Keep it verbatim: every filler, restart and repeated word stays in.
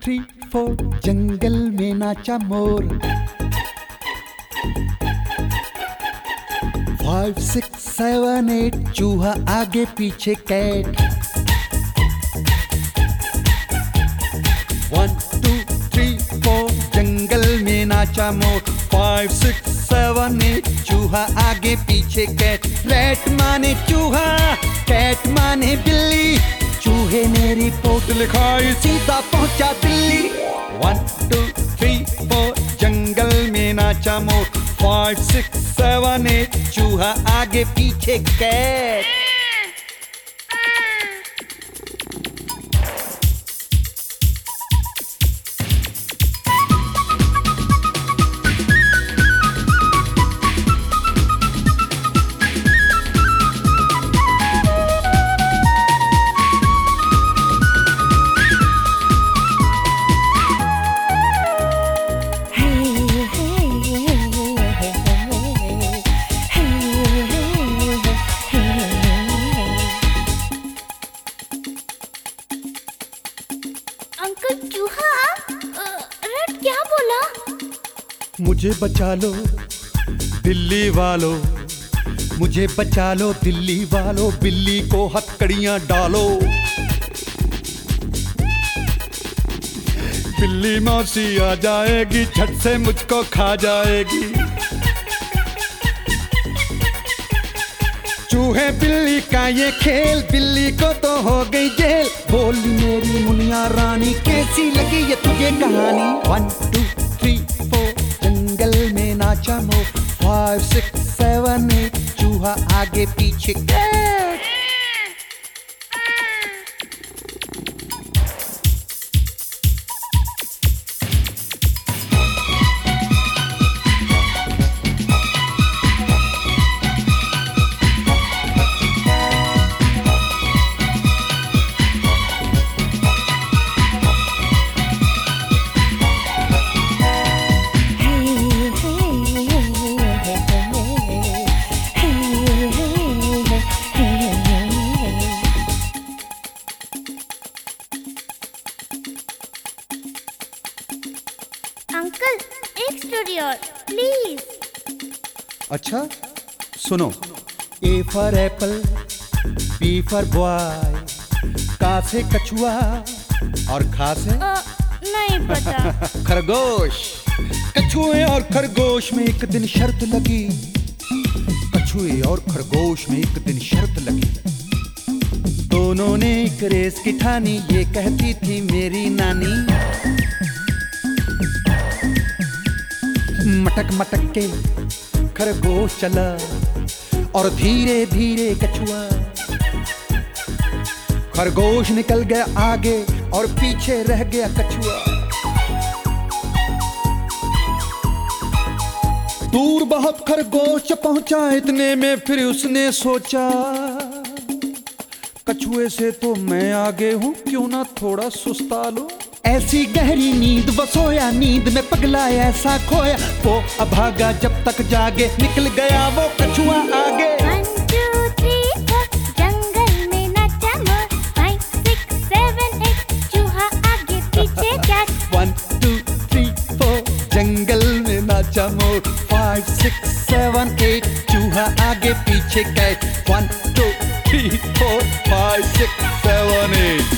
Three four जंगल में नाचा मोर। फाइव सिक्स सेवन एट चूहा आगे पीछे cat. One two three four जंगल में नाचा मोर। फाइव सिक्स सेवन एट चूहा आगे पीछे कैट। रैट माने चूहा, कैट माने बिल्ली। चूहे ने रिपोर्ट लिखाई, सीधा पहुंचा Delhi. One two three four जंगल में नाचा मोर। फाइव सिक्स सेवन एट चूहा आगे पीछे कैट। अंकल चूहा, रेड क्या बोला? मुझे बचा लो दिल्ली वालों, मुझे बचा लो दिल्ली वालों। बिल्ली को हथकड़ियां डालो। बिल्ली मौसी आ जाएगी, झट से मुझको खा जाएगी। चूहे बिल्ली का ये खेल, बिल्ली को तो हो गई जेल। बोली मेरी मुनिया रानी, कैसी लगी ये तुझे कहानी? वन टू थ्री फोर जंगल में नाचा मोर। फाइव सिक्स सेवन एट चूहा आगे पीछे कैट। अंकल एक स्टोरी और प्लीज। अच्छा सुनो। A for apple, B for boy, का से कछुआ और खा से अ, नहीं पता। खरगोश। कछुए और खरगोश में एक दिन शर्त लगी। कछुए और खरगोश में एक दिन शर्त लगी। दोनों ने एक रेस की ठानी, ये कहती थी मेरी नानी। मटक मटक के खरगोश चला और धीरे धीरे कछुआ। खरगोश निकल गया आगे और पीछे रह गया कछुआ। दूर बहुत खरगोश पहुंचा, इतने में फिर उसने सोचा, कछुए से तो मैं आगे हूं, क्यों ना थोड़ा सुस्ता लो। ऐसी गहरी नींद वो सोया, नींद में पगला ऐसा खोया। वो अभागा जब तक जागे, निकल गया वो कछुआ आगे। वन टू थ्री फोर जंगल में नाचा मोर। फाइव सिक्स सेवन एट चूहा आगे पीछे cat. One two three four जंगल में नाचा मोर। फाइव सिक्स सेवन एट चूहा आगे पीछे cat. One two three four five six seven eight